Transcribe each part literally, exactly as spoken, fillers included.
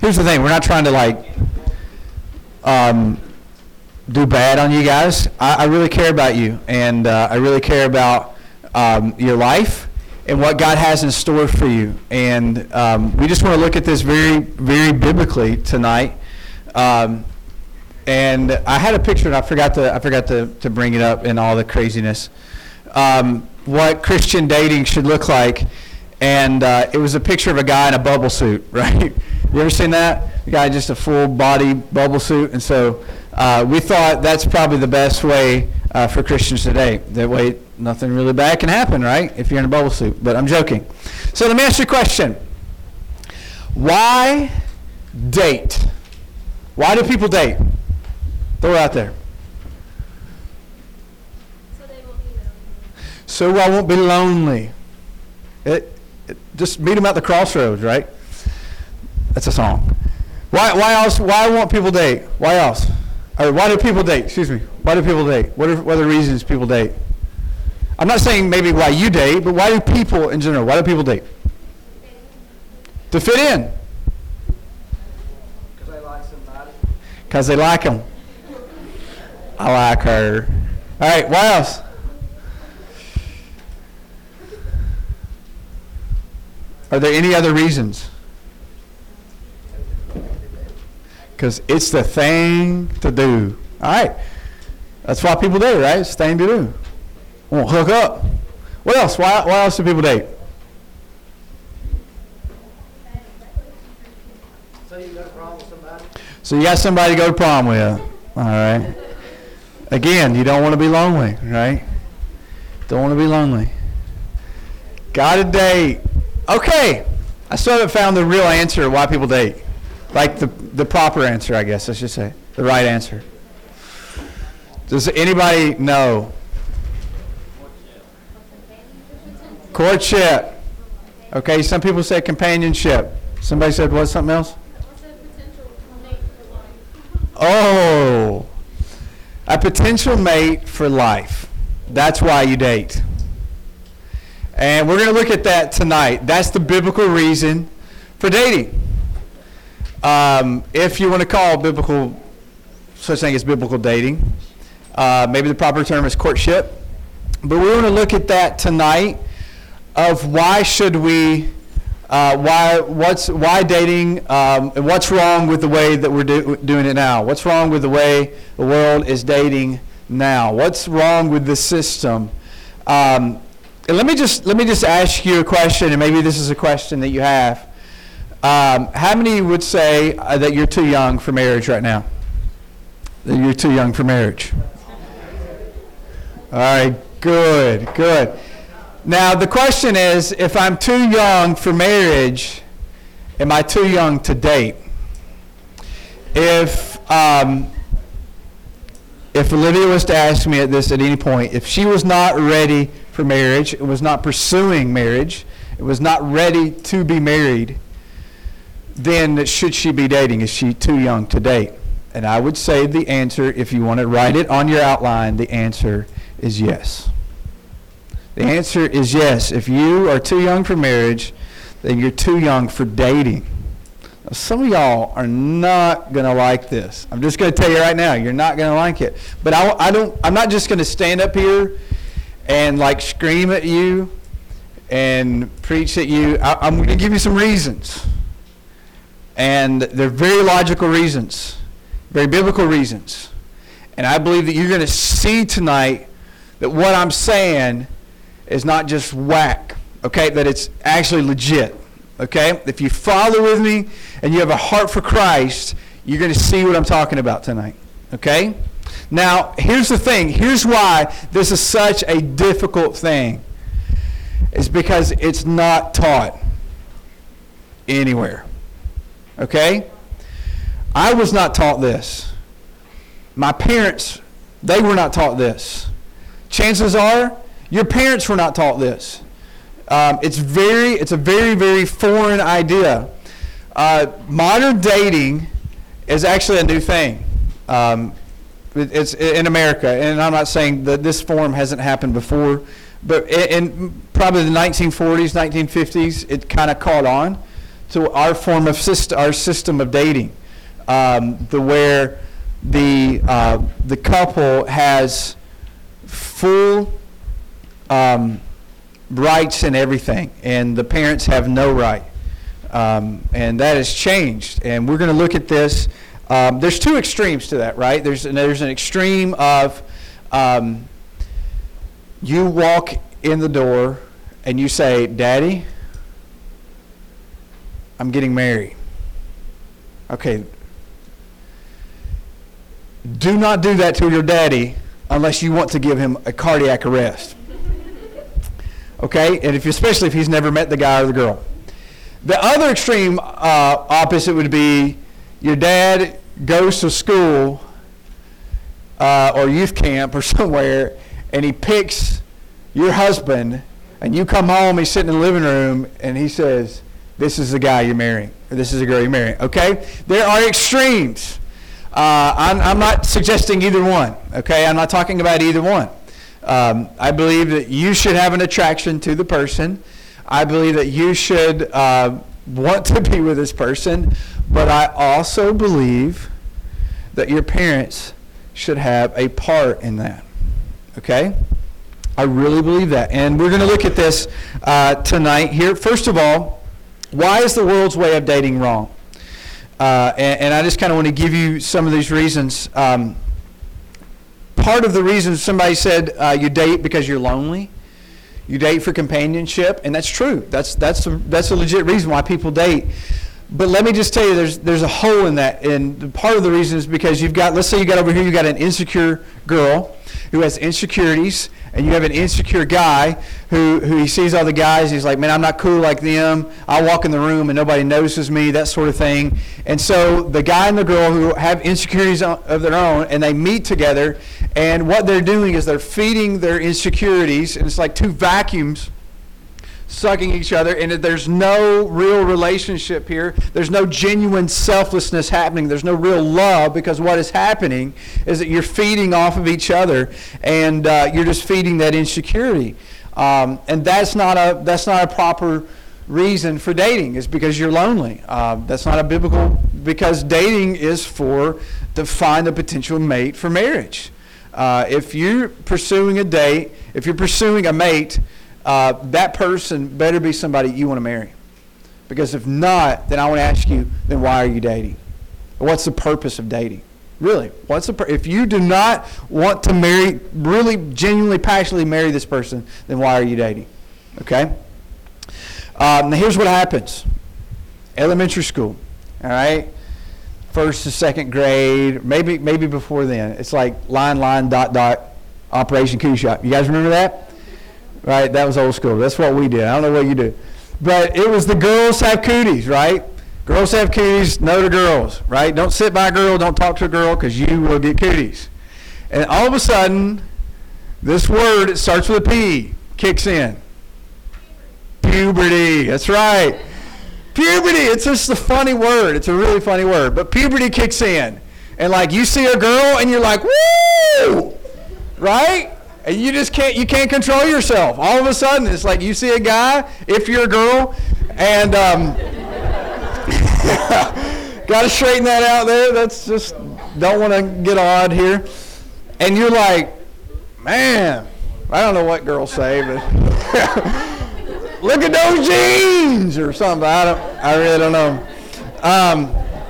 here's the thing. We're not trying to like um, do bad on you guys. I, I really care about you, and uh, I really care about um, your life and what God has in store for you. And um, we just want to look at this very, very biblically tonight. Um, and I had a picture, and I forgot to I forgot to, to bring it up in all the craziness. Um, what Christian dating should look like. And uh, it was a picture of a guy in a bubble suit, right? You ever seen that? The guy just a full body bubble suit. And so uh, we thought that's probably the best way uh, for Christians today. That way nothing really bad can happen, right? If you're in a bubble suit. But I'm joking. So let me ask you a question. Why date? Why do people date? Throw it out there. So they won't be lonely. So I won't be lonely. It, it, just meet them at the crossroads, right? That's a song. Why? Why else? Why won't people date? Why else? Or why do people date? Excuse me. Why do people date? What are, what are the reasons people date? I'm not saying maybe why you date, but why do people in general? Why do people date? To fit in. Because I like somebody. Because they like them. I like her. All right. Why else? Are there any other reasons? Because it's the thing to do. All right. That's why people date, right? It's the thing to do. Won't hook up. What else? Why, why else do people date? So you got a problem with somebody? So you got somebody to go to prom with. All right. Again, you don't want to be lonely, right? Don't want to be lonely. Got to date. Okay. I still haven't found the real answer of why people date. Like the, the proper answer, I guess I should say. The right answer. Does anybody know? Courtship. Okay, some people say companionship. Somebody said what? Something else? Oh, a potential mate for life. That's why you date. And we're going to look at that tonight. That's the biblical reason for dating. Um, if you want to call biblical, such thing as biblical dating, uh, maybe the proper term is courtship. But we're going to look at that tonight of why should we, uh, why what's why dating, um, and what's wrong with the way that we're do, doing it now. What's wrong with the way the world is dating now? What's wrong with the system? Um, and let me just let me just ask you a question, and maybe this is a question that you have. Um, how many would say uh, that you're too young for marriage right now? That you're too young for marriage? All right, good, good. Now the question is, if I'm too young for marriage, am I too young to date? If um, if Olivia was to ask me at this at any point, if she was not ready for marriage, it was not pursuing marriage, it was not ready to be married, then should she be dating? Is she too young to date? And I would say the answer, if you want to write it on your outline, the answer is yes. The answer is yes. If you are too young for marriage, then you're too young for dating. Now, some of y'all are not going to like this. I'm just going to tell you right now, you're not going to like it. But I, I don't, I'm not just going to stand up here and like scream at you and preach at you. I, I'm going to give you some reasons. And they're very logical reasons, very biblical reasons. And I believe that you're going to see tonight that what I'm saying is not just whack, okay, that it's actually legit, okay? If you follow with me and you have a heart for Christ, you're going to see what I'm talking about tonight, okay? Now, here's the thing. Here's why this is such a difficult thing. It's because it's not taught anywhere, okay? I was not taught this. My parents, they were not taught this. Chances are, your parents were not taught this. Um, it's very, it's a very, very foreign idea. Uh, modern dating is actually a new thing. Um, it, it's in America, and I'm not saying that this form hasn't happened before, but in, in probably the nineteen forties, nineteen fifties, it kind of caught on to our form of system, our system of dating, um, the where the uh, the couple has full um, rights in everything, and the parents have no right, um, and that has changed. And we're going to look at this. Um, there's two extremes to that, right? There's there's an extreme of um, you walk in the door and you say, "Daddy, I'm getting married." Okay. Do not do that to your daddy unless you want to give him a cardiac arrest. Okay? And if, especially if he's never met the guy or the girl. The other extreme uh, opposite would be your dad goes to school uh, or youth camp or somewhere, and he picks your husband, and you come home, he's sitting in the living room, and he says, "This is the guy you're marrying," or "This is the girl you're marrying." Okay? There are extremes. Uh, I'm, I'm not suggesting either one, okay? I'm not talking about either one. Um, I believe that you should have an attraction to the person. I believe that you should uh, want to be with this person, but I also believe that your parents should have a part in that, okay? I really believe that. And we're going to look at this uh, tonight here. First of all, why is the world's way of dating wrong? Uh, and, and I just kind of want to give you some of these reasons. Um, part of the reason somebody said uh, you date because you're lonely, you date for companionship, and that's true. That's that's a, that's a legit reason why people date. But let me just tell you, there's there's a hole in that, and part of the reason is because you've got, let's say you got over here, you got an insecure girl who has insecurities, and you have an insecure guy who, who he sees all the guys, he's like, "Man, I'm not cool like them. I walk in the room and nobody notices me," that sort of thing. And so the guy and the girl who have insecurities of their own, and they meet together, and what they're doing is they're feeding their insecurities, and it's like two vacuums sucking each other, and there's no real relationship here. There's no genuine selflessness happening. There's no real love, because what is happening is that you're feeding off of each other, and uh, you're just feeding that insecurity. Um, and that's not a that's not a proper reason for dating, is because you're lonely. Uh, that's not a biblical, because dating is for to find a potential mate for marriage. Uh, if you're pursuing a date, if you're pursuing a mate, Uh, that person better be somebody you want to marry. Because if not, then I want to ask you, then why are you dating? What's the purpose of dating? Really, what's the pur- if you do not want to marry, really genuinely, passionately marry this person, then why are you dating? Okay? Um, now here's what happens. Elementary school, all right? First to second grade, maybe maybe before then. It's like line, line, dot, dot, Operation Coo Shop. You guys remember that? Right, that was old school. That's what we did. I don't know what you do. But it was the girls have cooties, right? Girls have cooties, know the girls, right? Don't sit by a girl, don't talk to a girl, because you will get cooties. And all of a sudden, this word, it starts with a P, kicks in. Puberty, that's right. Puberty, it's just a funny word. It's a really funny word. But puberty kicks in. And like you see a girl and you're like, woo! Right? And you just can't, you can't control yourself. All of a sudden, it's like you see a guy, if you're a girl, and um, got to straighten that out there. That's just, don't want to get odd here. And you're like, man, I don't know what girls say, but look at those jeans or something. I don't, I really don't know. Um,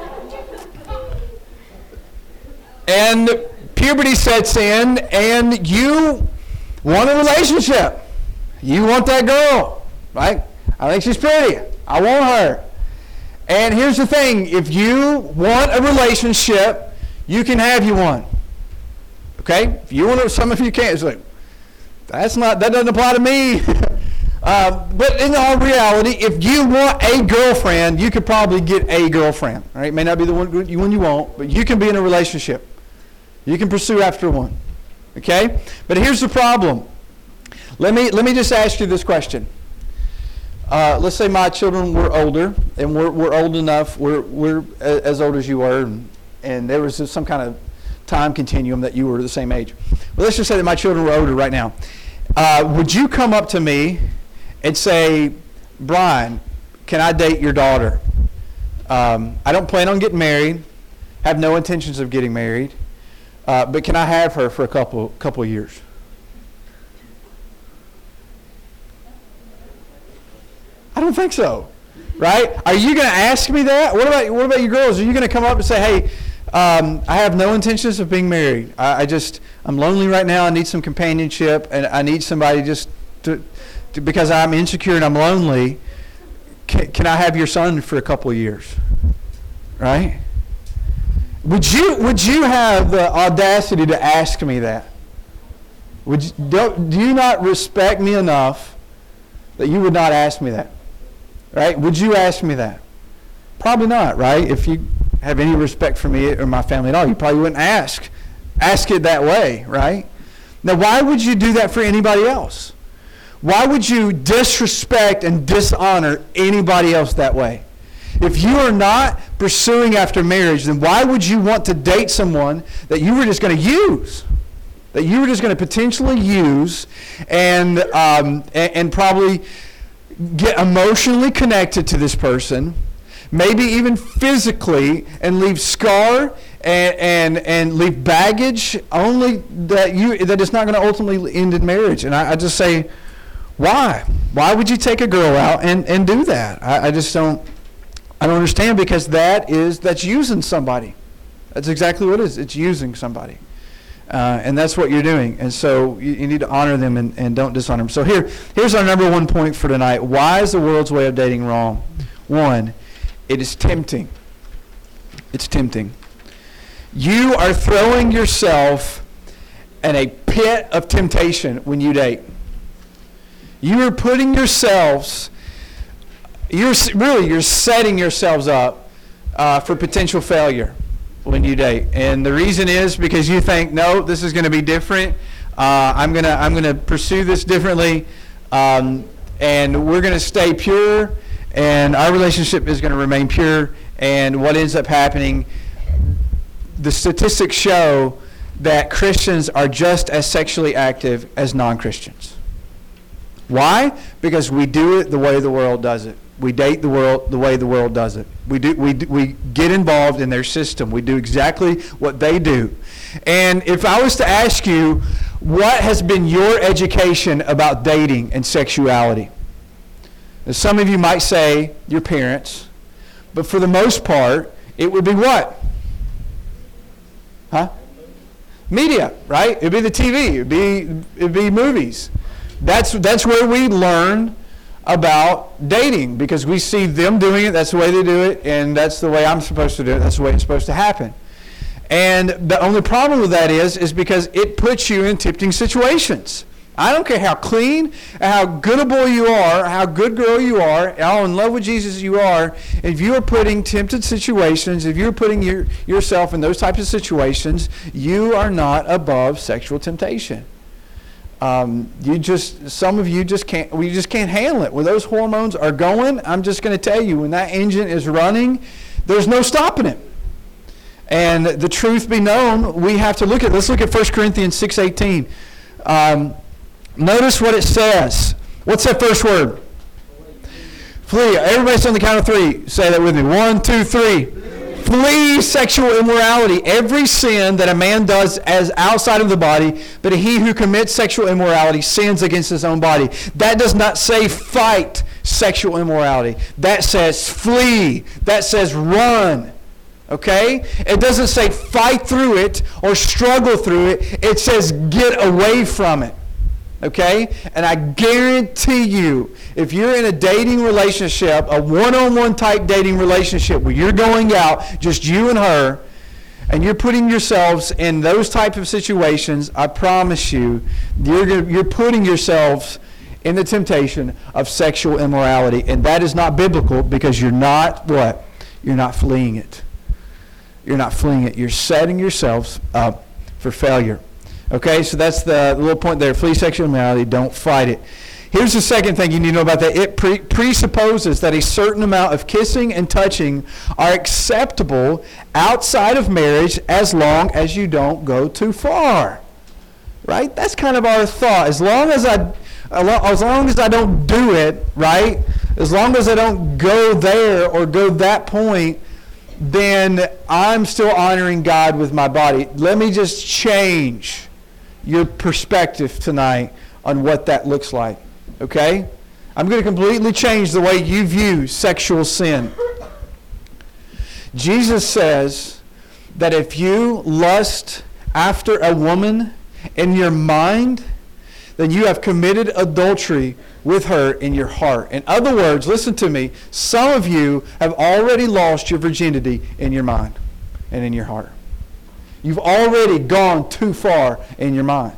and puberty sets in, and you want a relationship. You want that girl, right? I think she's pretty. I want her. And here's the thing. If you want a relationship, you can have you one. Okay? If you want to, some of you can't. It's like, that's not, that doesn't apply to me. uh, but in all reality, if you want a girlfriend, you could probably get a girlfriend. Right? It may not be the one you, one you want, but you can be in a relationship. You can pursue after one. Okay? But here's the problem. Let me let me just ask you this question. Uh, let's say my children were older, and we're, we're old enough, we're, we're as old as you were, and, and there was some kind of time continuum that you were the same age. Well, let's just say that my children were older right now. Uh, would you come up to me and say, Brian, can I date your daughter? Um, I don't plan on getting married, have no intentions of getting married, uh, but can I have her for a couple couple of years? I don't think so, right? Are you going to ask me that? What about what about you girls? Are you going to come up and say, "Hey, um, I have no intentions of being married. I, I just I'm lonely right now. I need some companionship, and I need somebody just to, to because I'm insecure and I'm lonely. Can, can I have your son for a couple of years?" Right? Would you would you have the audacity to ask me that? Would you, do, do you not respect me enough that you would not ask me that? Right? Would you ask me that? Probably not, right? If you have any respect for me or my family at all, you probably wouldn't ask. Ask it that way, right? Now, why would you do that for anybody else? Why would you disrespect and dishonor anybody else that way? If you are not pursuing after marriage, then why would you want to date someone that you were just going to use? That you were just going to potentially use and, um, and, and probably get emotionally connected to this person, maybe even physically, and leave scar and and, and leave baggage only that you that is not going to ultimately end in marriage. And I, I just say, why? Why would you take a girl out and, and do that? I, I just don't I don't understand, because that is that's using somebody. That's exactly what it is. It's using somebody. Uh, and that's what you're doing. And so you, you need to honor them and, and don't dishonor them. So here, here's our number one point for tonight. Why is the world's way of dating wrong? One, it is tempting. It's tempting. You are throwing yourself in a pit of temptation when you date. You are putting yourselves, you're really, you're setting yourselves up uh, for potential failure when you date. And the reason is because you think, no, this is going to be different. Uh, I'm going to I'm going to pursue this differently. Um, and we're going to stay pure. And our relationship is going to remain pure. And what ends up happening, the statistics show that Christians are just as sexually active as non-Christians. Why? Because we do it the way the world does it. We date the world the way the world does it. We do we do, we get involved in their system. We do exactly what they do. And if I was to ask you, what has been your education about dating and sexuality? Now, some of you might say your parents, but for the most part, it would be what? Huh? Media, right? It'd be the T V. It'd be it'd be movies. That's that's where we learn about dating, because we see them doing it. That's the way they do it, and that's the way I'm supposed to do it. That's the way it's supposed to happen. And the only problem with that is, is because it puts you in tempting situations. I don't care how clean, how good a boy you are, how good girl you are, how in love with Jesus you are. If you are putting tempted situations, if you're putting your, yourself in those types of situations, you are not above sexual temptation. Um, you just, some of you just can't, we just can't handle it. When those hormones are going, I'm just going to tell you, when that engine is running, there's no stopping it. And the truth be known, we have to look at, let's look at First Corinthians six eighteen. Um, notice what it says. What's that first word? Flee. Everybody say on the count of three. Say that with me. One, two, three. Flee sexual immorality. Every sin that a man does as outside of the body, but he who commits sexual immorality sins against his own body. That does not say fight sexual immorality. That says flee. That says run. Okay? It doesn't say fight through it or struggle through it. It says get away from it. Okay? And I guarantee you, if you're in a dating relationship, a one-on-one type dating relationship where you're going out, just you and her, and you're putting yourselves in those type of situations, I promise you, you're gonna, you're putting yourselves in the temptation of sexual immorality. And that is not biblical, because you're not what? You're not fleeing it. You're not fleeing it. You're setting yourselves up for failure. Okay, so that's the little point there. Flee sexual immorality. Don't fight it. Here's the second thing you need to know about that. It pre- presupposes that a certain amount of kissing and touching are acceptable outside of marriage as long as you don't go too far. Right? That's kind of our thought. As long as I, as long as I don't do it, right? as long as I don't go there or go that point, then I'm still honoring God with my body. Let me just change your perspective tonight on what that looks like. Okay? I'm going to completely change the way you view sexual sin. Jesus says that if you lust after a woman in your mind, then you have committed adultery with her in your heart. In other words, listen to me, some of you have already lost your virginity in your mind and in your heart. You've already gone too far in your mind.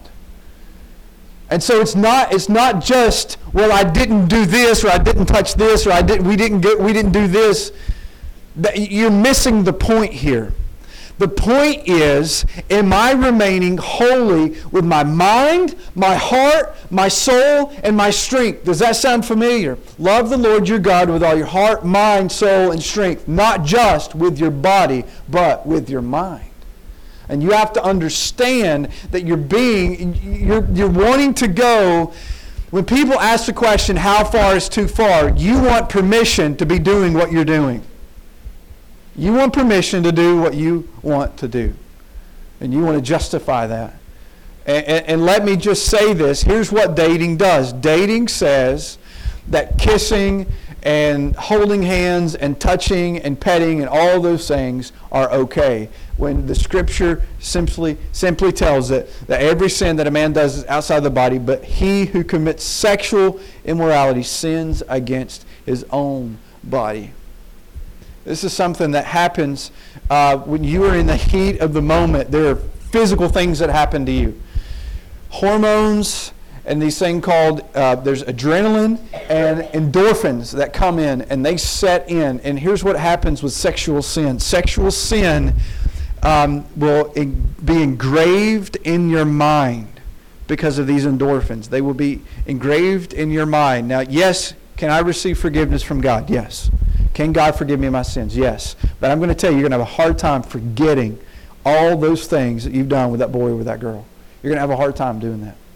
And so it's not it's not just, well, I didn't do this, or I didn't touch this, or I didn't we didn't get we didn't do this. You're missing the point here. The point is, am I remaining holy with my mind, my heart, my soul, and my strength? Does that sound familiar? Love the Lord your God with all your heart, mind, soul, and strength. Not just with your body, but with your mind. And you have to understand that you're being, you're, you're wanting to go. When people ask the question, how far is too far? You want permission to be doing what you're doing. You want permission to do what you want to do. And you want to justify that. And, and, and let me just say this. Here's what dating does. Dating says that kissing and holding hands and touching and petting and all those things are okay. When the Scripture simply simply tells it that every sin that a man does is outside the body, but he who commits sexual immorality sins against his own body. This is something that happens uh, when you are in the heat of the moment. There are physical things that happen to you. Hormones and these things called, uh, there's adrenaline and endorphins that come in and they set in. And here's what happens with sexual sin. Sexual sin um, will in, be engraved in your mind because of these endorphins. They will be engraved in your mind. Now, yes, can I receive forgiveness from God? Yes. Can God forgive me my sins? Yes. But I'm going to tell you, you're going to have a hard time forgetting all those things that you've done with that boy or with that girl. You're going to have a hard time doing that.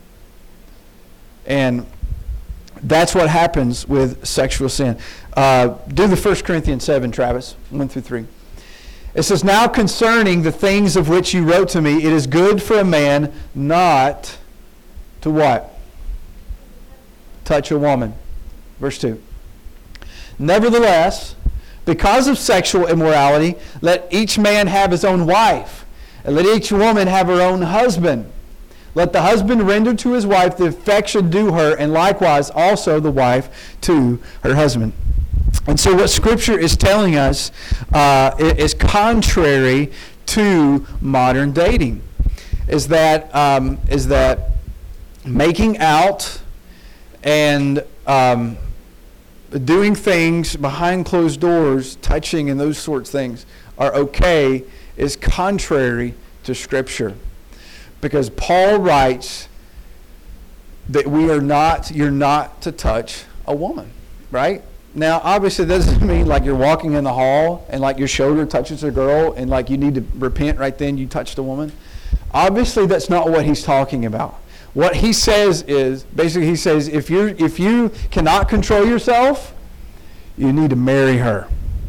And that's what happens with sexual sin. Uh, do the First Corinthians seven, Travis, one through three. It says, now concerning the things of which you wrote to me, it is good for a man not to what? Touch a woman. Verse two. Nevertheless, because of sexual immorality, let each man have his own wife, and let each woman have her own husband. Let the husband render to his wife the affection due her, and likewise also the wife to her husband. And so what Scripture is telling us uh, is contrary to modern dating. Is that um, is that making out and um, doing things behind closed doors, touching and those sorts of things are okay, is contrary to Scripture. Because Paul writes that we are not, you're not to touch a woman, right? Now, obviously, that doesn't mean like you're walking in the hall and like your shoulder touches a girl and like you need to repent right then you touched a woman. Obviously, that's not what he's talking about. What he says is, basically he says, if you if you cannot control yourself, you need to marry her.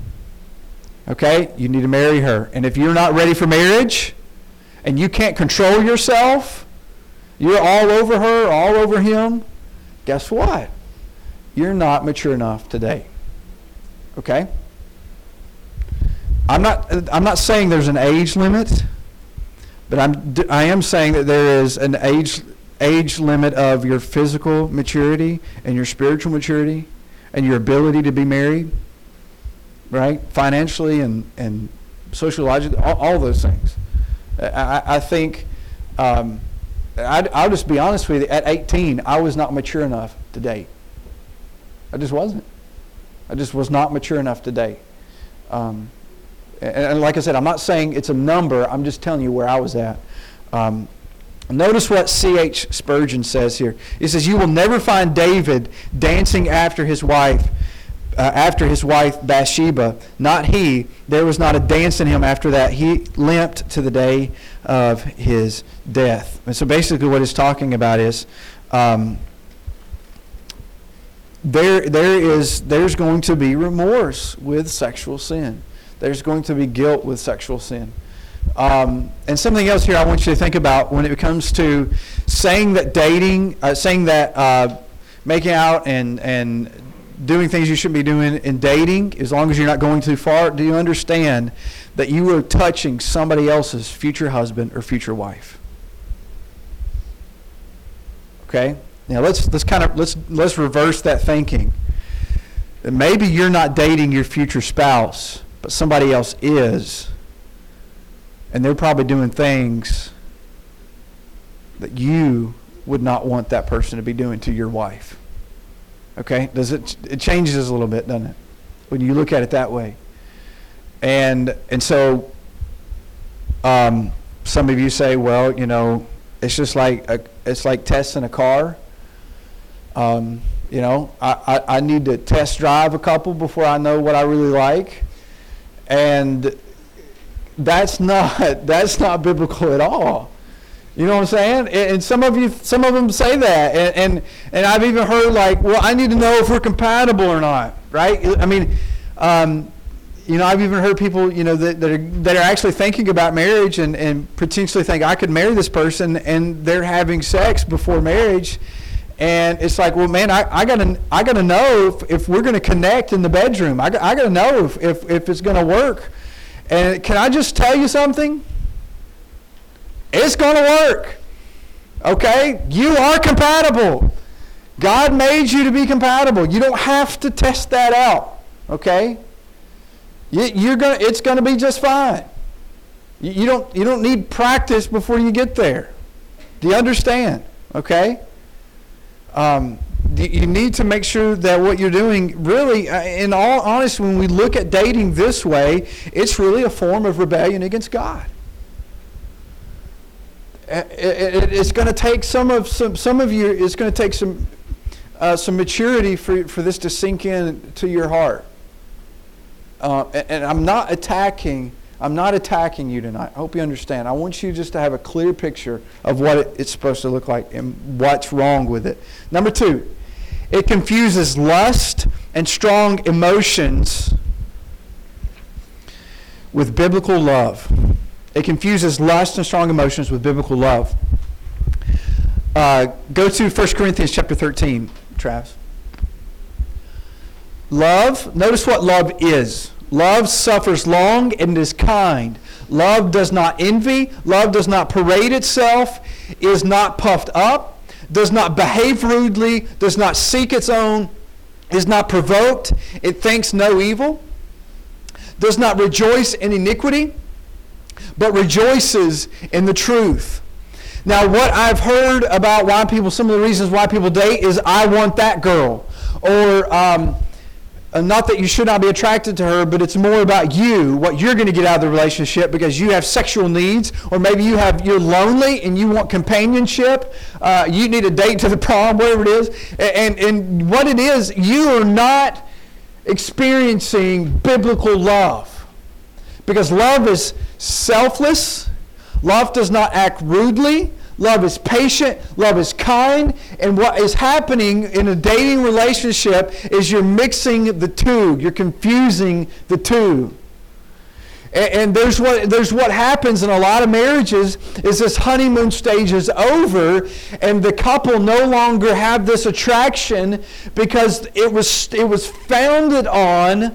Okay? You need to marry her. And if you're not ready for marriage, and you can't control yourself, you're all over her, all over him, guess what? You're not mature enough today. Okay? I'm not I'm not saying there's an age limit, but I'm I am saying that there is an age age limit of your physical maturity and your spiritual maturity and your ability to be married, right? Financially and, and sociologically, all, all those things. I, I think, um, I, I'll just be honest with you, at eighteen, I was not mature enough to date. I just wasn't. I just was not mature enough to date. Um, and, and like I said, I'm not saying it's a number, I'm just telling you where I was at. Um, Notice what C H Spurgeon says here. He says, you will never find David dancing after his wife, uh, after his wife Bathsheba. Not he. There was not a dance in him after that. He limped to the day of his death. And so basically what he's talking about is, um, there there is there's going to be remorse with sexual sin. There's going to be guilt with sexual sin. Um, and something else here I want you to think about when it comes to saying that dating, uh, saying that uh, making out and and doing things you shouldn't be doing in dating, as long as you're not going too far. Do you understand that you are touching somebody else's future husband or future wife? Okay. Now let's let's kind of let's let's reverse that thinking. That maybe you're not dating your future spouse, but somebody else is. And they're probably doing things that you would not want that person to be doing to your wife. Okay? Does it it changes a little bit, doesn't it? When you look at it that way. And and so um, some of you say, well, you know, it's just like a, it's like testing a car. Um, you know, I, I, I need to test drive a couple before I know what I really like. And That's not that's not biblical at all. You know what I'm saying? And, and some of you, some of them say that, and, and and I've even heard like, well, I need to know if we're compatible or not, right? I mean, um, you know, I've even heard people, you know, that, that are that are actually thinking about marriage and, and potentially think I could marry this person, and they're having sex before marriage, and it's like, well, man, I, I gotta I gotta know if, if we're gonna connect in the bedroom. I, I gotta know if, if if it's gonna work. And can I just tell you something? It's going to work. Okay? You are compatible. God made you to be compatible. You don't have to test that out. Okay? You, you're gonna. It's going to be just fine. You, you don't. You don't need practice before you get there. Do you understand? Okay? Um, you need to make sure that what you're doing, really, in all honesty, when we look at dating this way, it's really a form of rebellion against God. It's going to take some of some some of you. It's going to take some uh, some maturity for for this to sink in to your heart. Uh, and I'm not attacking. I'm not attacking you tonight. I hope you understand. I want you just to have a clear picture of what it, it's supposed to look like and what's wrong with it. Number two, it confuses lust and strong emotions with biblical love. It confuses lust and strong emotions with biblical love. Uh, go to First Corinthians chapter thirteen, Travis. Love, notice what love is. Love suffers long and is kind. Love does not envy. Love does not parade itself, is not puffed up, does not behave rudely, does not seek its own, is not provoked, it thinks no evil, does not rejoice in iniquity, but rejoices in the truth. Now, what I've heard about why people, some of the reasons why people date is, I want that girl. Or, um, not that you should not be attracted to her, but it's more about you, what you're going to get out of the relationship because you have sexual needs, or maybe you have, you're lonely and you want companionship. Uh, you need a date to the prom, whatever it is. And, and what it is, you are not experiencing biblical love. Because love is selfless. Love does not act rudely. Love is patient. Love is kind. And what is happening in a dating relationship is you're mixing the two. You're confusing the two. And, and there's what there's what happens in a lot of marriages is this honeymoon stage is over, and the couple no longer have this attraction because it was it was founded on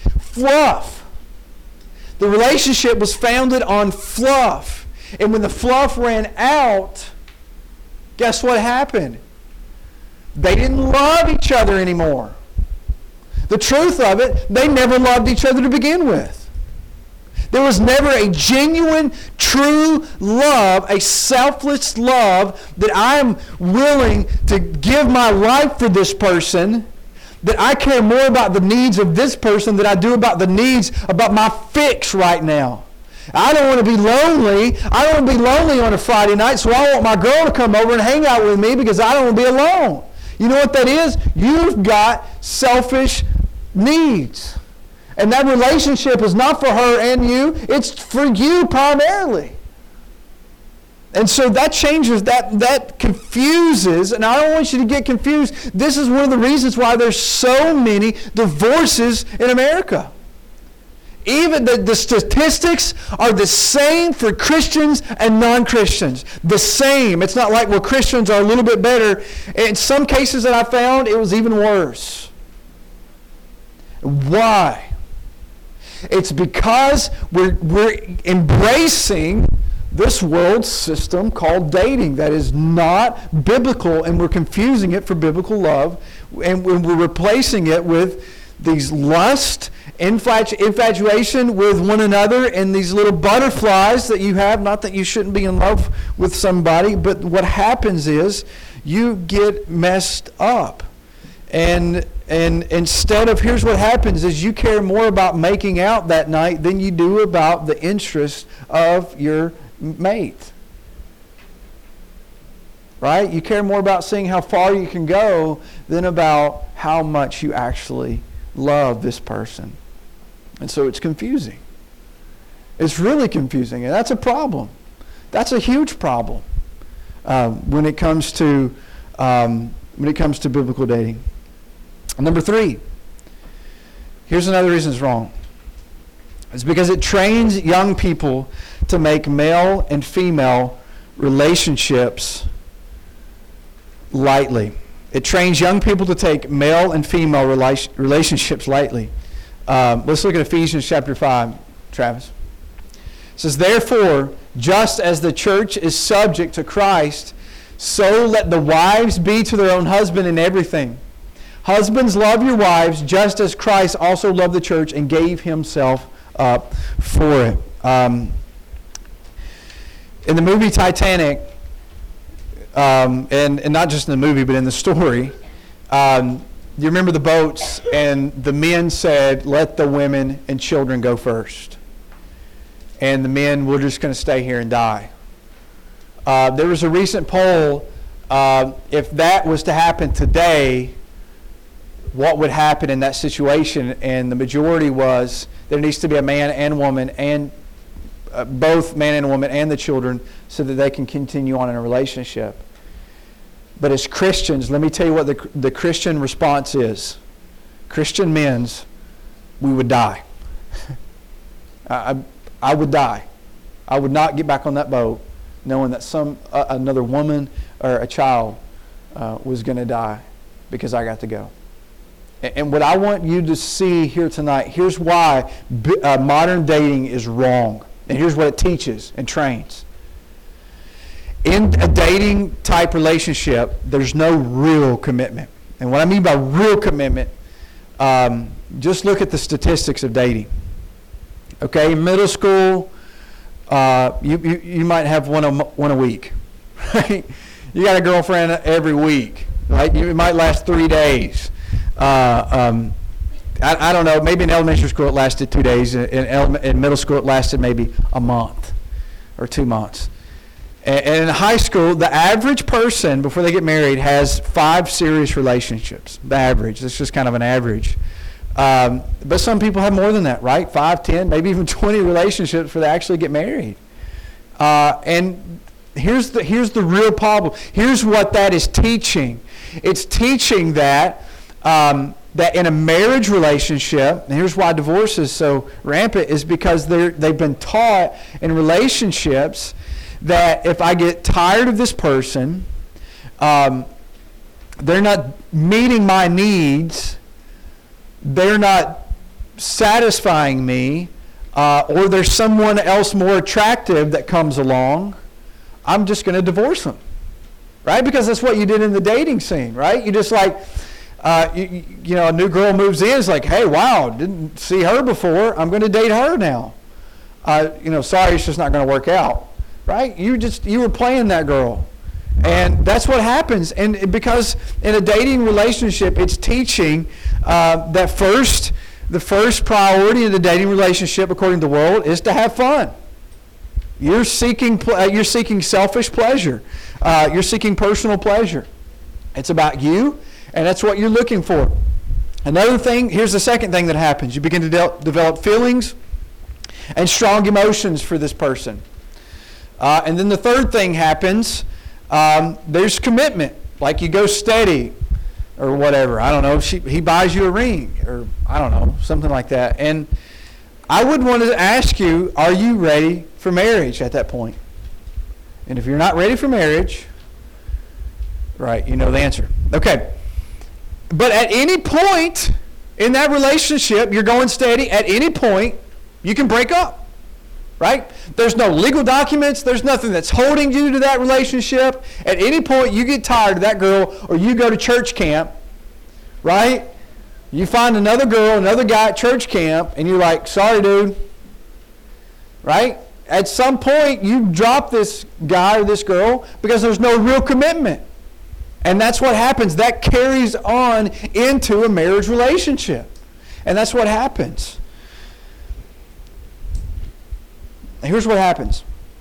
fluff. The relationship was founded on fluff. And when the fluff ran out, guess what happened? They didn't love each other anymore. The truth of it, they never loved each other to begin with. There was never a genuine, true love, a selfless love that I am willing to give my life for this person, that I care more about the needs of this person than I do about the needs about my fix right now. I don't want to be lonely. I don't want to be lonely on a Friday night, so I want my girl to come over and hang out with me because I don't want to be alone. You know what that is? You've got selfish needs. And that relationship is not for her and you. It's for you primarily. And so that changes, that that confuses, and I don't want you to get confused. This is one of the reasons why there's so many divorces in America. Even the, the statistics are the same for Christians and non-Christians. The same. It's not like, well, Christians are a little bit better. In some cases that I found, it was even worse. Why? It's because we're, we're embracing this world system called dating that is not biblical, and we're confusing it for biblical love, and we're replacing it with these lust, infatu- infatuation with one another, and these little butterflies that you have. Not that you shouldn't be in love with somebody, but what happens is you get messed up. And and instead of, here's what happens, is you care more about making out that night than you do about the interest of your mate. Right? You care more about seeing how far you can go than about how much you actually love this person. And so it's confusing. It's really confusing, and that's a problem. That's a huge problem um, when it comes to um, when it comes to biblical dating. Number three, here's another reason it's wrong. It's because it trains young people to make male and female relationships lightly. It trains young people to take male and female rela- relationships lightly. Um, let's look at Ephesians chapter five, Travis. It says, therefore, just as the church is subject to Christ, so let the wives be to their own husband in everything. Husbands, love your wives, just as Christ also loved the church and gave himself up for it. Um, in the movie Titanic, um, and, and not just in the movie, but in the story, um, you remember the boats, and the men said, let the women and children go first. And the men were just going to stay here and die. Uh, there was a recent poll, uh, if that was to happen today, what would happen in that situation? And the majority was there needs to be a man and woman, and uh, both man and woman and the children, so that they can continue on in a relationship. But as Christians, let me tell you what the, the Christian response is. Christian men's, we would die. I, I would die. I would not get back on that boat knowing that some uh, another woman or a child uh, was going to die because I got to go. And what I want you to see here tonight, here's why uh, modern dating is wrong. And here's what it teaches and trains. In a dating type relationship, there's no real commitment. And what I mean by real commitment, um, just look at the statistics of dating. Okay, in middle school, uh, you, you, you might have one a, one a week. Right? You got a girlfriend every week. Right? It might last three days. Uh, um, I, I don't know, maybe in elementary school it lasted two days. In, in, in middle school it lasted maybe a month or two months. And, and in high school, the average person, before they get married, has five serious relationships. The average. That's just kind of an average. Um, but some people have more than that, right? Five, ten, maybe even twenty relationships before they actually get married. Uh, and here's the, here's the real problem. Here's what that is teaching. It's teaching that Um, that in a marriage relationship, and here's why divorce is so rampant, is because they're, they've been taught in relationships that if I get tired of this person, um, they're not meeting my needs, they're not satisfying me, uh, or there's someone else more attractive that comes along, I'm just going to divorce them. Right? Because that's what you did in the dating scene, right? You just like... Uh, you, you know, a new girl moves in, it's like, hey, wow, didn't see her before, I'm going to date her now. Uh, you know, sorry, it's just not going to work out, right? You just, you were playing that girl. And that's what happens. And because in a dating relationship, it's teaching uh, that first, the first priority in the dating relationship, according to the world, is to have fun. You're seeking, you're seeking selfish pleasure. Uh, you're seeking personal pleasure. It's about you. And that's what you're looking for. Another thing, here's the second thing that happens. You begin to de- develop feelings and strong emotions for this person. Uh, and then the third thing happens. Um, there's commitment. Like you go steady or whatever. I don't know. She, he buys you a ring or I don't know, something like that. And I would want to ask you, are you ready for marriage at that point? And if you're not ready for marriage, right, you know the answer. Okay. But at any point in that relationship, you're going steady, at any point, you can break up. Right? There's no legal documents. There's nothing that's holding you to that relationship. At any point, you get tired of that girl or you go to church camp, right? You find another girl, another guy at church camp, and you're like, sorry, dude. Right? At some point, you drop this guy or this girl because there's no real commitment. And that's what happens. That carries on into a marriage relationship. And that's what happens. Here's what happens.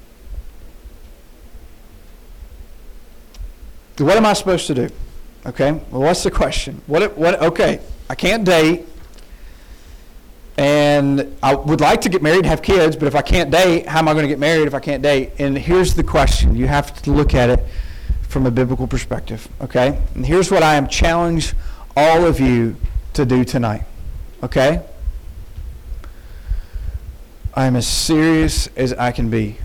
What am I supposed to do? Okay, well, what's the question? What? What? Okay, I can't date, and I would like to get married and have kids, but if I can't date, how am I going to get married if I can't date? And here's the question. You have to look at it from a biblical perspective, okay? And here's what I am challenge all of you to do tonight, okay? I am as serious as I can be.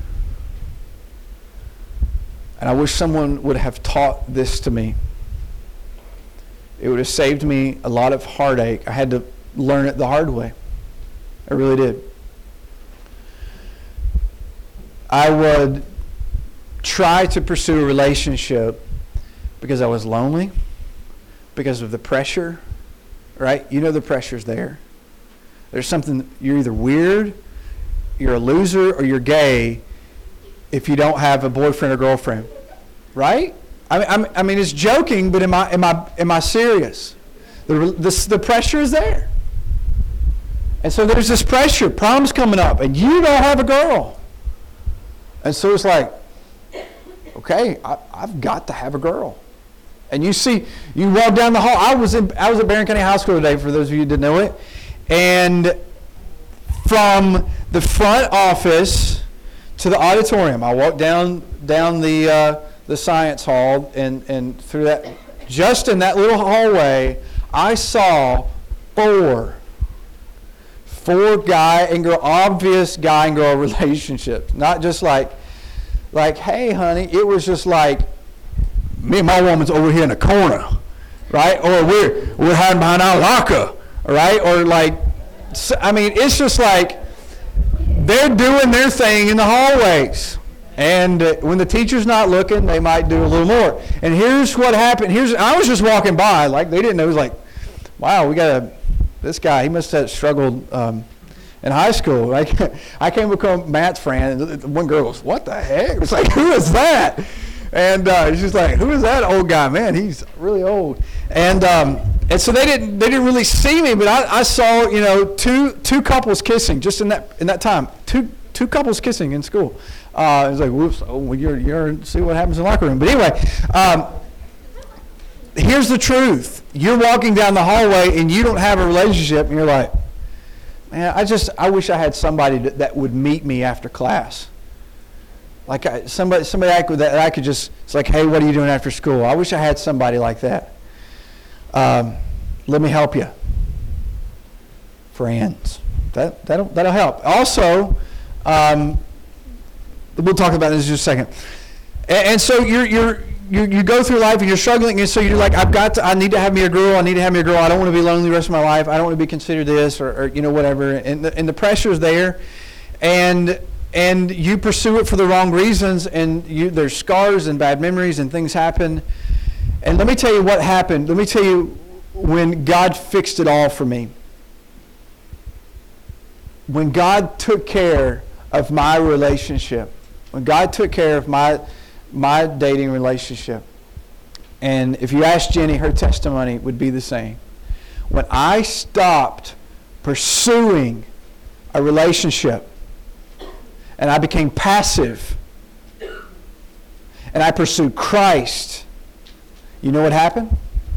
And I wish someone would have taught this to me. It would have saved me a lot of heartache. I had to learn it the hard way. I really did. I would try to pursue a relationship because I was lonely, because of the pressure, right? You know the pressure's there. There's something, you're either weird, you're a loser, or you're gay if you don't have a boyfriend or girlfriend, right? I mean, I'm, I mean, it's joking, but am I, am I, am I serious? The, the, the pressure is there. And so there's this pressure, prom's coming up, and you don't have a girl. And so it's like, okay, I, I've got to have a girl. And you see, you walk down the hall. I was in, I was at Barron County High School today, for those of you who didn't know it. And from the front office to the auditorium, I walked down down the uh, the science hall, and, and through that, just in that little hallway, I saw four, four guy and girl, obvious guy and girl relationships. Not just like, like, hey, honey. It was just like, me and my woman's over here in the corner, right? Or we're we're hiding behind our locker, right? Or like, I mean, it's just like they're doing their thing in the hallways. And uh, when the teacher's not looking, they might do a little more. And here's what happened. Here's I was just walking by, like they didn't know. It was like, wow, we got a this guy. He must have struggled um, in high school. Like I came to become Matt's friend, and one girl goes, "What the heck?" It's like, who is that? And uh, she's like, "Who is that old guy? Man, he's really old." And um, and so they didn't they didn't really see me, but I, I saw you know two two couples kissing just in that in that time. Two two couples kissing in school. Uh, I was like, whoops, oh, well, you're, you're, see what happens in the locker room. But anyway, um, here's the truth. You're walking down the hallway and you don't have a relationship, and you're like, man, I just, I wish I had somebody that, that would meet me after class. Like I, somebody, somebody I could, that I could just, it's like, hey, what are you doing after school? I wish I had somebody like that. Um, let me help you. Friends. That, that'll, that'll help. Also, um, we'll talk about this in just a second. And, and so you're, you're, you you go through life and you're struggling, and so you're like, I've got to, I need to have me a girl, I need to have me a girl, I don't want to be lonely the rest of my life, I don't want to be considered this, or, or you know, whatever. And the, and the pressure's there, and and you pursue it for the wrong reasons, and you there's scars and bad memories and things happen. And let me tell you what happened. Let me tell you when God fixed it all for me. When God took care of my relationship, when God took care of my my dating relationship, and if you ask Jenny, her testimony would be the same. When I stopped pursuing a relationship and I became passive and I pursued Christ, you know what happened?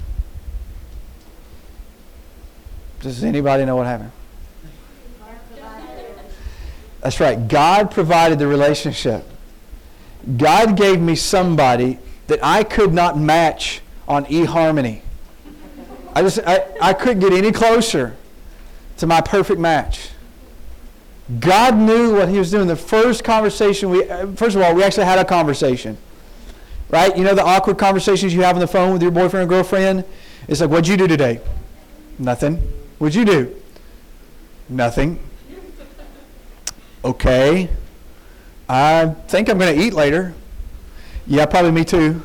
Does anybody know what happened? That's right. God provided the relationship. God gave me somebody that I could not match on eHarmony. I just, I, I couldn't get any closer to my perfect match. God knew what he was doing. The first conversation we, first of all, we actually had a conversation. Right? You know the awkward conversations you have on the phone with your boyfriend or girlfriend? It's like, what'd you do today? Nothing. What'd you do? Nothing. Okay. I think I'm going to eat later. Yeah, probably me too.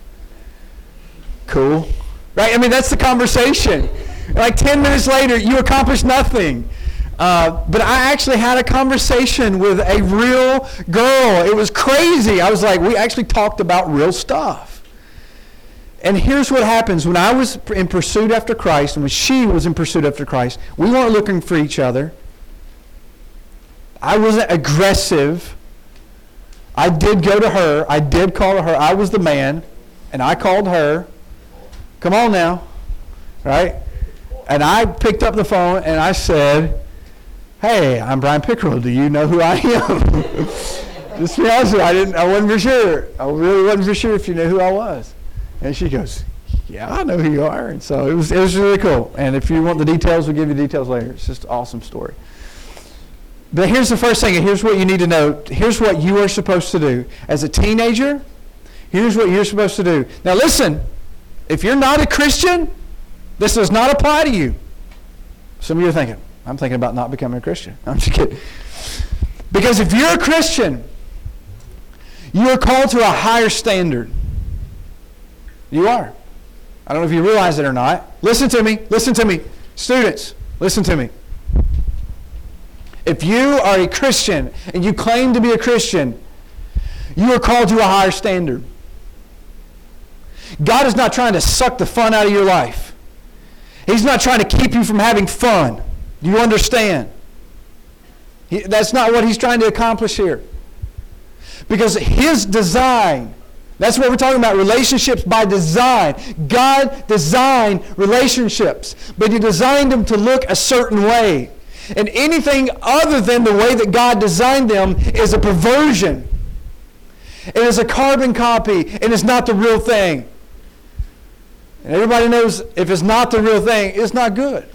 Cool. Right? I mean, that's the conversation. Like ten minutes later, you accomplished nothing. Uh, but I actually had a conversation with a real girl. It was crazy. I was like, we actually talked about real stuff. And here's what happens. When I was in pursuit after Christ, and when she was in pursuit after Christ, we weren't looking for each other. I wasn't aggressive. I did go to her. I did call her. I was the man, and I called her. Come on now. Right? And I picked up the phone, and I said, hey, I'm Brian Pickerel. Do you know who I am? Just to be honest with you, I didn't. I wasn't for sure. I really wasn't for sure if you knew who I was. And she goes, yeah, I know who you are. And so it was. It was really cool. And if you want the details, we'll give you details later. It's just an awesome story. But here's the first thing, and here's what you need to know. Here's what you are supposed to do as a teenager. Here's what you're supposed to do. Now listen, if you're not a Christian, this does not apply to you. Some of you are thinking, I'm thinking about not becoming a Christian. I'm just kidding. Because if you're a Christian, you are called to a higher standard. You are. I don't know if you realize it or not. Listen to me. Listen to me. Students, listen to me. If you are a Christian and you claim to be a Christian, you are called to a higher standard. God is not trying to suck the fun out of your life. He's not trying to keep you from having fun. You understand? He, that's not what he's trying to accomplish here. Because his design, that's what we're talking about, relationships by design. God designed relationships, but he designed them to look a certain way. And anything other than the way that God designed them is a perversion. It is a carbon copy, and it's not the real thing. And everybody knows if it's not the real thing, it's not good.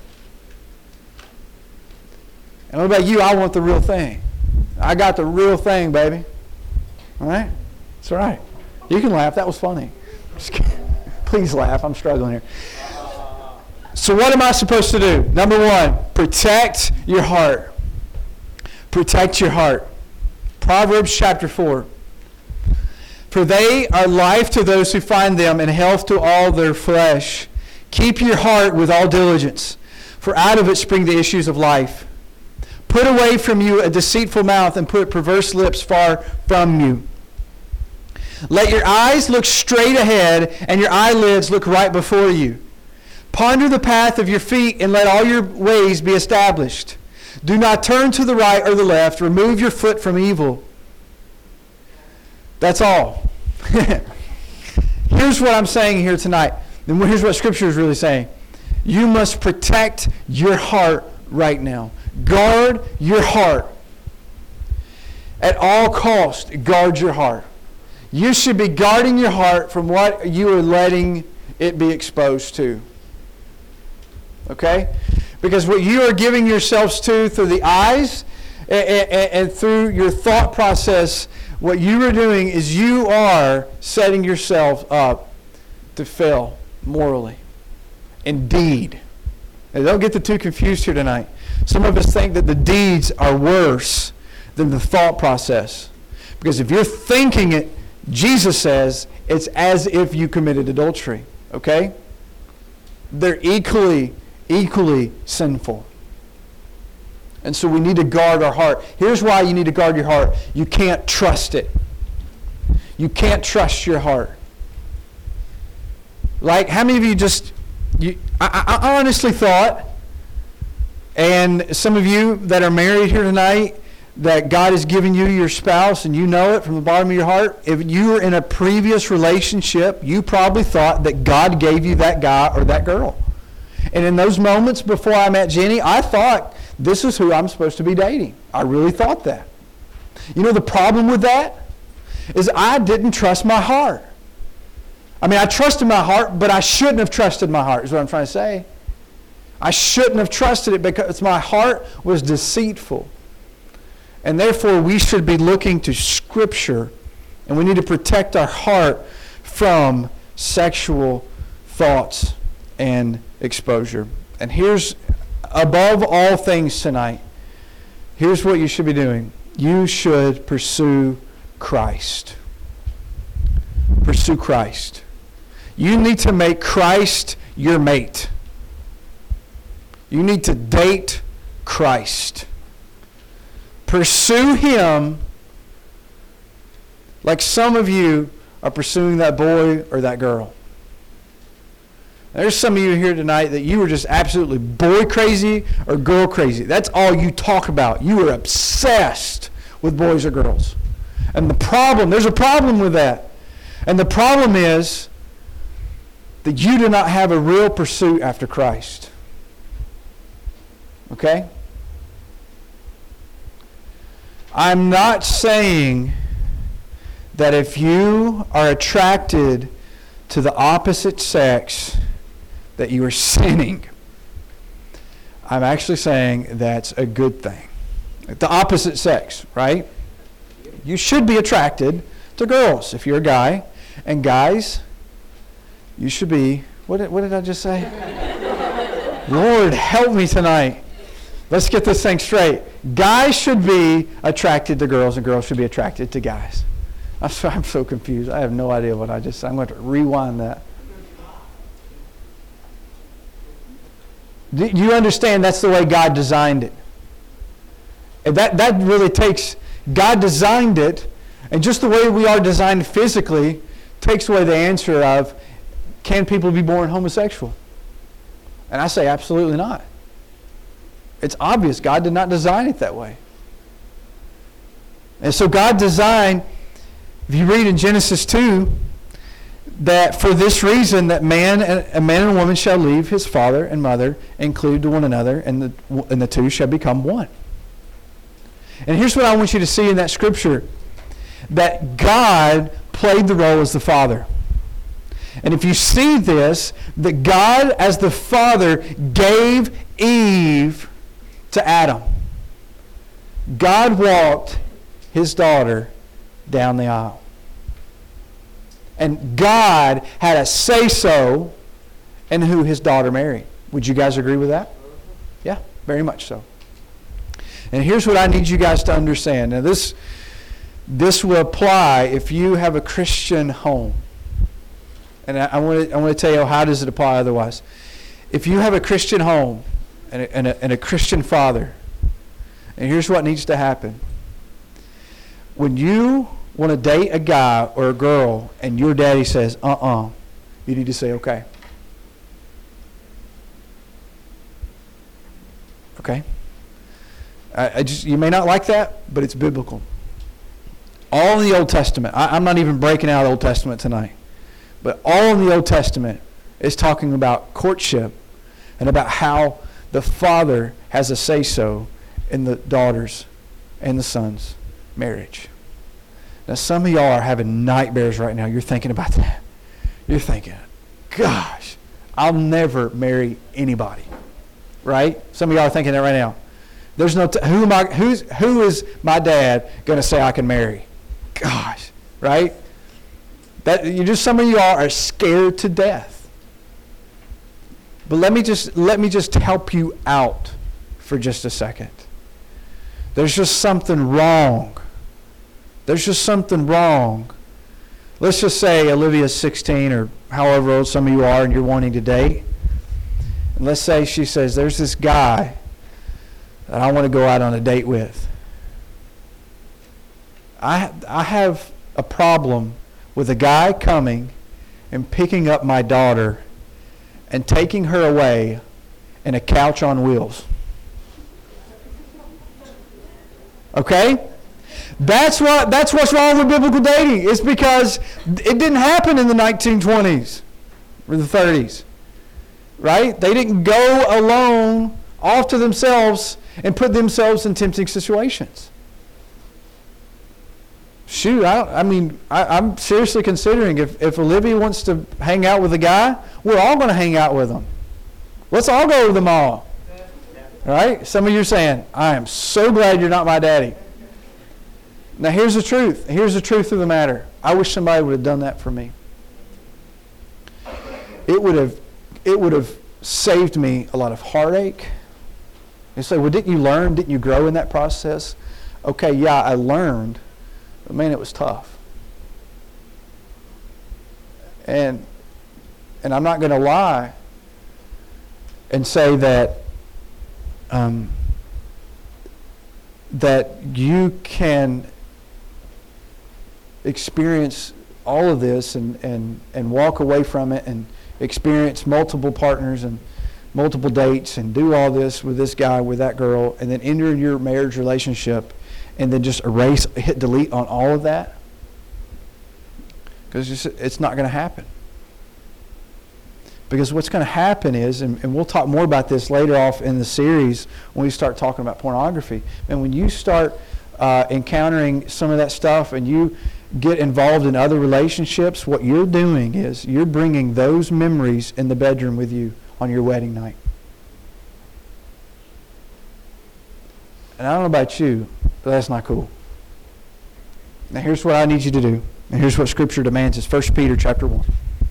And what about you? I want the real thing. I got the real thing, baby. All right? It's all right. You can laugh. That was funny. Just kidding. Please laugh. I'm struggling here. So what am I supposed to do? Number one, protect your heart. Protect your heart. Proverbs chapter four. For they are life to those who find them, and health to all their flesh. Keep your heart with all diligence, for out of it spring the issues of life. Put away from you a deceitful mouth, and put perverse lips far from you. Let your eyes look straight ahead, and your eyelids look right before you. Ponder the path of your feet, and let all your ways be established. Do not turn to the right or the left. Remove your foot from evil. That's all. Here's what I'm saying here tonight. And here's what Scripture is really saying. You must protect your heart right now. Guard your heart. At all cost, guard your heart. You should be guarding your heart from what you are letting it be exposed to. Okay? Because what you are giving yourselves to through the eyes and, and, and through your thought process, what you are doing is you are setting yourself up to fail morally. Indeed. Now, don't get the two confused here tonight. Some of us think that the deeds are worse than the thought process. Because if you're thinking it, Jesus says, it's as if you committed adultery. Okay? They're equally, equally sinful. And so we need to guard our heart. Here's why you need to guard your heart. You can't trust it. You can't trust your heart. Like, how many of you just, you, I, I honestly thought, and some of you that are married here tonight, that God has given you your spouse and you know it from the bottom of your heart. If you were in a previous relationship, you probably thought that God gave you that guy or that girl. And in those moments before I met Jenny, I thought, this is who I'm supposed to be dating. I really thought that. You know the problem with that is I didn't trust my heart. I mean, I trusted my heart, but I shouldn't have trusted my heart, is what I'm trying to say. I shouldn't have trusted it because my heart was deceitful. And therefore, we should be looking to Scripture, and we need to protect our heart from sexual thoughts and exposure. And here's, above all things tonight, here's what you should be doing. You should pursue Christ. Pursue Christ. You need to make Christ your mate. You need to date Christ. Pursue Him like some of you are pursuing that boy or that girl. There's some of you here tonight that you were just absolutely boy crazy or girl crazy. That's all you talk about. You are obsessed with boys or girls. And the problem, there's a problem with that. And the problem is that you do not have a real pursuit after Christ. Okay? I'm not saying that if you are attracted to the opposite sex that you are sinning. I'm actually saying that's a good thing. The opposite sex, right? You should be attracted to girls if you're a guy. And guys, you should be, what did, what did I just say? Lord, help me tonight. Let's get this thing straight. Guys should be attracted to girls, and girls should be attracted to guys. I'm so, I'm so confused. I have no idea what I just said. I'm going to rewind that. Do you understand that's the way God designed it? And that, that really takes, God designed it, and just the way we are designed physically takes away the answer of, can people be born homosexual? And I say absolutely not. It's obvious God did not design it that way. And so God designed, if you read in Genesis two, that for this reason that man and, a man and a woman shall leave his father and mother and cleave to one another, and the, and the two shall become one. And here's what I want you to see in that scripture, that God played the role as the father. And if you see this, that God as the father gave Eve to Adam. God walked his daughter down the aisle. And God had a say-so in who his daughter married. Would you guys agree with that? Yeah, very much so. And here's what I need you guys to understand. Now this, this will apply if you have a Christian home. And I, I want to I want to tell you, how does it apply otherwise? If you have a Christian home and a, and a, and a Christian father, and here's what needs to happen. When you want to date a guy or a girl and your daddy says, uh-uh, you need to say, okay. Okay? I, I just, you may not like that, but it's biblical. All in the Old Testament. I, I'm not even breaking out the Old Testament tonight. But all in the Old Testament is talking about courtship and about how the father has a say-so in the daughter's and the son's marriage. Now, some of y'all are having nightmares right now. You're thinking about that. You're thinking, gosh, I'll never marry anybody. Right? Some of y'all are thinking that right now. There's no, t- who am I, who's, who is my dad going to say I can marry? Gosh, right? That you just, some of you all are scared to death. But let me just let me just help you out for just a second. There's just something wrong. There's just something wrong. Let's just say Olivia's sixteen or however old some of you are and you're wanting to date. And let's say she says, there's this guy that I want to go out on a date with. I I have a problem with a guy coming and picking up my daughter and taking her away in a couch on wheels. Okay? That's what that's what's wrong with biblical dating. It's because it didn't happen in the nineteen twenties or the thirties. Right? They didn't go alone off to themselves and put themselves in tempting situations. shoot, I, don't, I mean, I, I'm seriously considering if, if Olivia wants to hang out with a guy, we're all going to hang out with him. Let's all go to the mall. All right? Some of you are saying, I am so glad you're not my daddy. Now, here's the truth. Here's the truth of the matter. I wish somebody would have done that for me. It would have, it would have saved me a lot of heartache. You say, well, didn't you learn? Didn't you grow in that process? Okay, yeah, I learned. But man, it was tough. And and I'm not going to lie and say that um, that you can experience all of this and, and, and walk away from it and experience multiple partners and multiple dates and do all this with this guy, with that girl, and then enter your marriage relationship and then just erase, hit delete on all of that? Because it's not going to happen. Because what's going to happen is, and, and we'll talk more about this later off in the series when we start talking about pornography, and when you start uh, encountering some of that stuff and you get involved in other relationships, what you're doing is you're bringing those memories in the bedroom with you on your wedding night. And I don't know about you, but that's not cool. Now here's what I need you to do. And here's what Scripture demands. It's First Peter chapter one.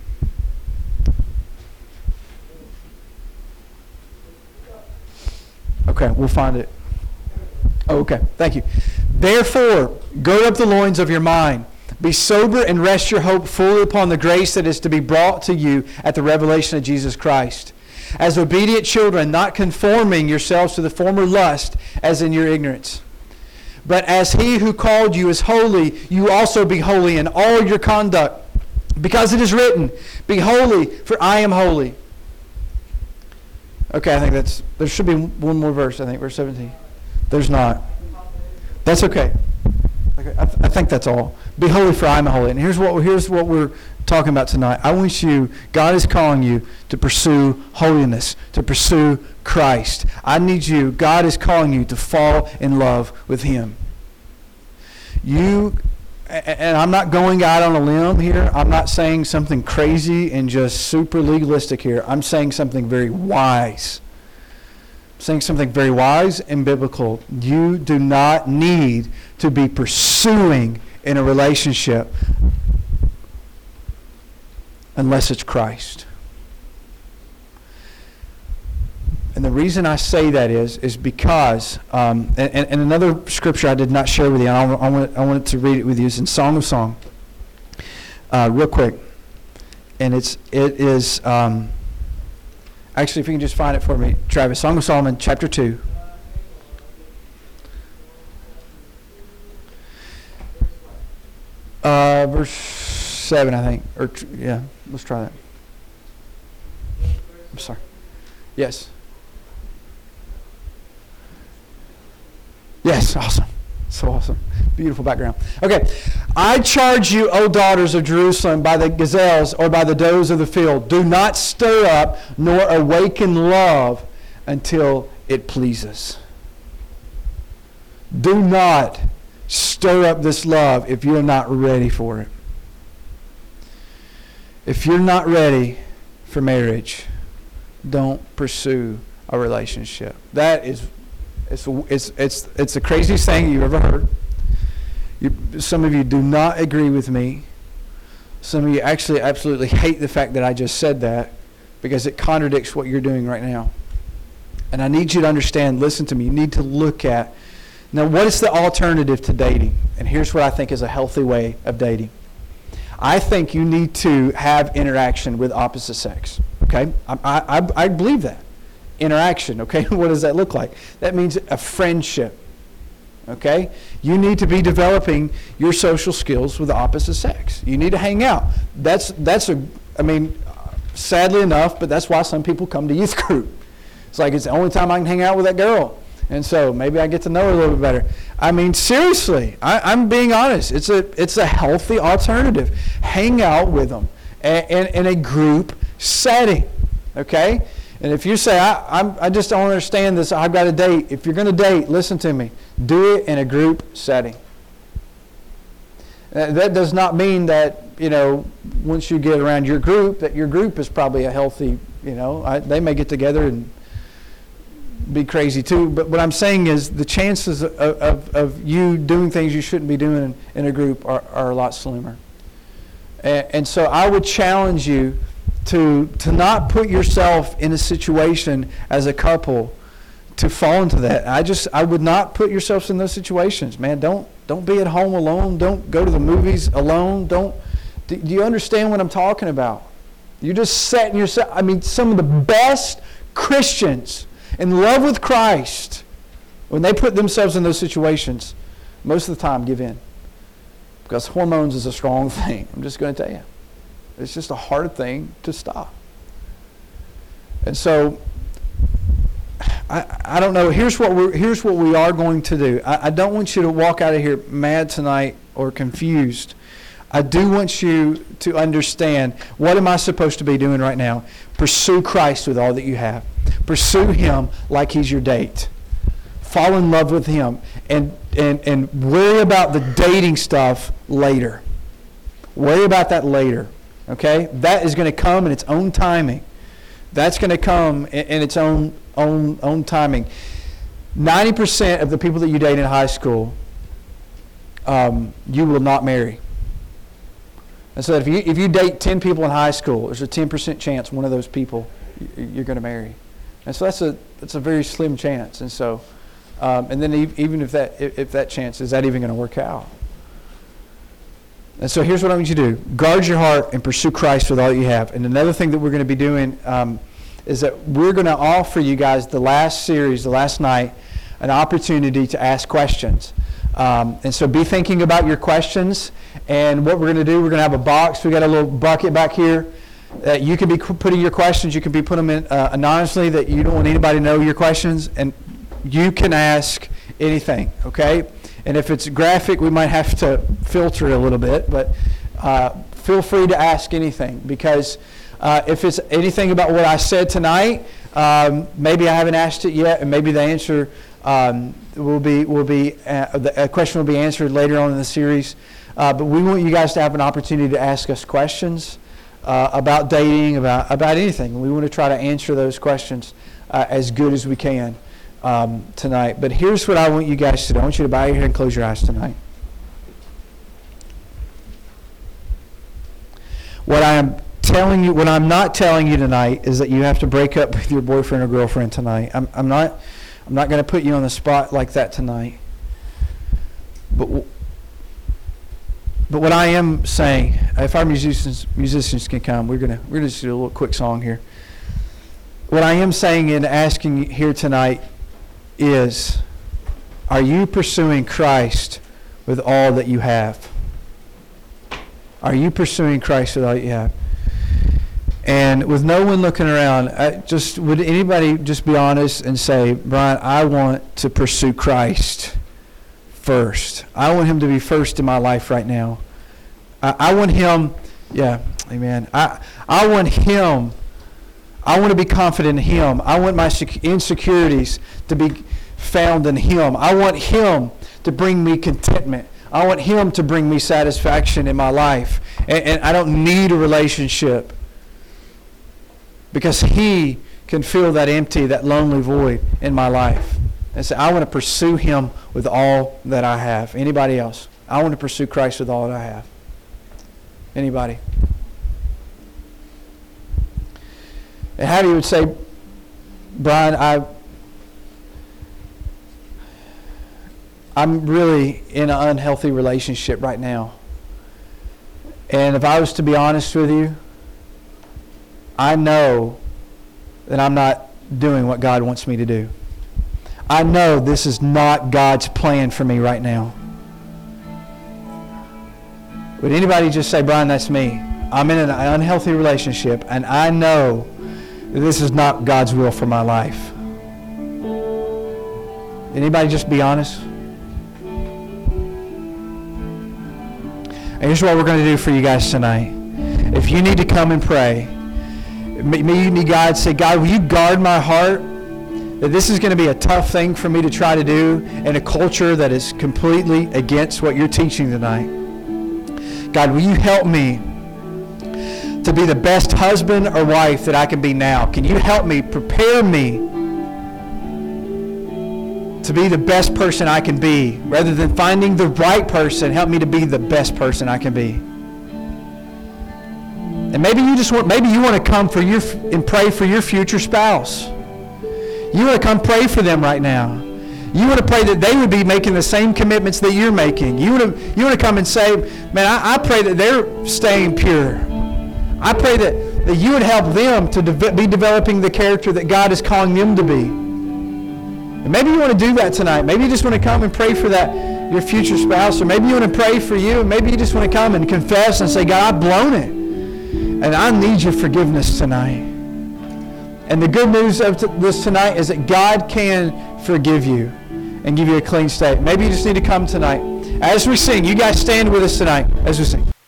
Okay, we'll find it. Oh, okay, thank you. Therefore, gird up the loins of your mind. Be sober and rest your hope fully upon the grace that is to be brought to you at the revelation of Jesus Christ. As obedient children, not conforming yourselves to the former lust as in your ignorance. But as he who called you is holy, you also be holy in all your conduct. Because it is written, be holy, for I am holy. Okay, I think that's, there should be one more verse, I think, verse seventeen. There's not. That's okay. Okay, I, th- I think that's all. Be holy, for I am holy. And here's what here's what we're talking about tonight. I want you, God is calling you to pursue holiness, to pursue Christ. I need you, God is calling you to fall in love with Him. You, and I'm not going out on a limb here. I'm not saying something crazy and just super legalistic here. I'm saying something very wise. I'm saying something very wise and biblical. You do not need to be pursuing in a relationship unless it's Christ. And the reason I say that is, is because, um, and, and another scripture I did not share with you, and I, I, want, I wanted to read it with you, is in Song of Song, uh, real quick. And it's, it is, um, actually, if you can just find it for me, Travis, Song of Solomon, chapter two. Uh, verse seven, I think. Or yeah, let's try that. I'm sorry. Yes. Yes, awesome. So awesome. Beautiful background. Okay. I charge you, O daughters of Jerusalem, by the gazelles or by the does of the field, do not stir up nor awaken love until it pleases. Do not stir up this love if you're not ready for it. If you're not ready for marriage, don't pursue a relationship. That is, it's it's it's it's the craziest thing you've ever heard. You, some of you do not agree with me. Some of you actually absolutely hate the fact that I just said that because it contradicts what you're doing right now. And I need you to understand, listen to me, you need to look at, now what is the alternative to dating? And here's what I think is a healthy way of dating. I think you need to have interaction with opposite sex. Okay? I, I, I believe that. Interaction, okay? What does that look like? That means a friendship. Okay? You need to be developing your social skills with the opposite sex. You need to hang out. That's, that's a, I mean, sadly enough, but that's why some people come to youth group. It's like it's the only time I can hang out with that girl. And so maybe I get to know her a little bit better. I mean, seriously, I, I'm being honest. It's a, it's a healthy alternative. Hang out with them in, in a group setting. Okay? And if you say, I, I'm, I just don't understand this, I've got to date. If you're going to date, listen to me. Do it in a group setting. Uh, that does not mean that, you know, once you get around your group, that your group is probably a healthy, you know, I, they may get together and be crazy too. But what I'm saying is the chances of, of, of you doing things you shouldn't be doing in, in a group are, are a lot slimmer. And, and so I would challenge you to to not put yourself in a situation as a couple to fall into that. I just I would not put yourselves in those situations, man. Don't don't be at home alone. Don't go to the movies alone. Don't. Do, do you understand what I'm talking about? You're just setting yourself. I mean, some of the best Christians in love with Christ, when they put themselves in those situations, most of the time give in. Because hormones is a strong thing. I'm just going to tell you. It's just a hard thing to stop. And so, I, I don't know. Here's what we're here's what we are going to do. I, I don't want you to walk out of here mad tonight or confused. I do want you to understand, what am I supposed to be doing right now? Pursue Christ with all that you have. Pursue Him like He's your date. Fall in love with Him. And, and, and worry about the dating stuff later. Worry about that later. Okay? That is going to come in its own timing. That's going to come in, in its own, own, own timing. ninety percent of the people that you date in high school, um, you will not marry. And so if you if you date ten people in high school, there's a ten percent chance one of those people you're going to marry. And so that's a that's a very slim chance. And so, um, and then even if that if that chance, is that even going to work out? And so here's what I want you to do. Guard your heart and pursue Christ with all you have. And another thing that we're going to be doing um, is that we're going to offer you guys the last series, the last night, an opportunity to ask questions. Um, and so be thinking about your questions. And what we're going to do, we're going to have a box. We got a little bucket back here. Uh, you can be putting your questions. You can be putting them in uh, anonymously, that you don't want anybody to know your questions. And you can ask anything, okay? And if it's graphic, we might have to filter it a little bit. But uh, feel free to ask anything. Because uh, if it's anything about what I said tonight, um, maybe I haven't asked it yet, and maybe the answer um, will be, will be uh, the question will be answered later on in the series. Uh, but we want you guys to have an opportunity to ask us questions uh, about dating, about about anything. We want to try to answer those questions uh, as good as we can um, tonight. But here's what I want you guys to do. I want you to bow your head and close your eyes tonight. What I am telling you, what I'm not telling you tonight, is that you have to break up with your boyfriend or girlfriend tonight. I'm, I'm not. I'm not going to put you on the spot like that tonight. But. W- But what I am saying, if our musicians musicians can come, we're gonna we're gonna just do a little quick song here. What I am saying and asking here tonight is, are you pursuing Christ with all that you have? Are you pursuing Christ with all you have? And with no one looking around, I just would anybody just be honest and say, Brian, I want to pursue Christ first. I want Him to be first in my life right now. I, I want Him, yeah, amen. I I want Him. I want to be confident in Him. I want my sec- insecurities to be found in Him. I want Him to bring me contentment. I want Him to bring me satisfaction in my life. And, and I don't need a relationship, because He can fill that empty, that lonely void in my life. And say, I want to pursue Him with all that I have. Anybody else? I want to pursue Christ with all that I have. Anybody? And how do you would say, Brian, I, I'm really in an unhealthy relationship right now. And if I was to be honest with you, I know that I'm not doing what God wants me to do. I know this is not God's plan for me right now. Would anybody just say, Brian, that's me. I'm in an unhealthy relationship, and I know that this is not God's will for my life. Anybody just be honest? And here's what we're going to do for you guys tonight. If you need to come and pray, me and God say, God, will you guard my heart? That this is going to be a tough thing for me to try to do in a culture that is completely against what you're teaching tonight. God, will you help me to be the best husband or wife that I can be now? Can you help me, prepare me to be the best person I can be? Rather than finding the right person, help me to be the best person I can be. And maybe you just want, maybe you want to come for your and pray for your future spouse. You want to come pray for them right now. You want to pray that they would be making the same commitments that you're making. You want to, you want to come and say, man, I, I pray that they're staying pure. I pray that, that you would help them to de- be developing the character that God is calling them to be. And maybe you want to do that tonight. Maybe you just want to come and pray for that, your future spouse. Or maybe you want to pray for you. And maybe you just want to come and confess and say, God, I've blown it. And I need your forgiveness tonight. And the good news of t- this tonight is that God can forgive you and give you a clean state. Maybe you just need to come tonight. As we sing, you guys stand with us tonight as we sing.